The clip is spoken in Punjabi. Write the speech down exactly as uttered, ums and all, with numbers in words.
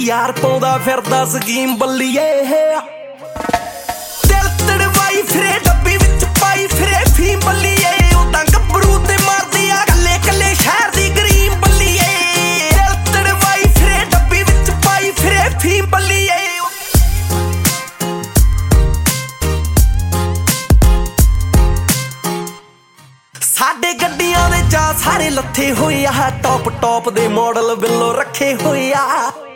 यार पाਉਂਦਾ ਫਿਰਦਾ ਸਕੀਮ ਬੱਲੀਏ ਦਿਲ ਤੜਵਾਈ ਫਿਰੇ ਡੱਬੀ ਵਿੱਚ ਪਾਈ ਫਿਰੇ ਫੀਮ ਬੱਲੀਏ ਉਦਾਂ ਗੱਭਰੂ ਤੇ ਮਾਰਦੀ ਆ ਕੱਲੇ ਕੱਲੇ ਸ਼ਹਿਰ ਦੀ ਗਰੀਮ ਬੱਲੀਏ ਦਿਲ ਤੜਵਾਈ ਫਿਰੇ ਡੱਬੀ ਵਿੱਚ ਪਾਈ ਫਿਰੇ ਫੀਮ ਬੱਲੀਏ ਸਾਡੇ ਗੱਡੀਆਂ ਦੇ ਜਾ ਸਾਰੇ ਲੱਥੇ ਹੋਏ ਆ ਟੌਪ ਟੌਪ ਦੇ ਮਾਡਲ ਬਿੱਲੋ ਰੱਖੇ ਹੋਏ ਆ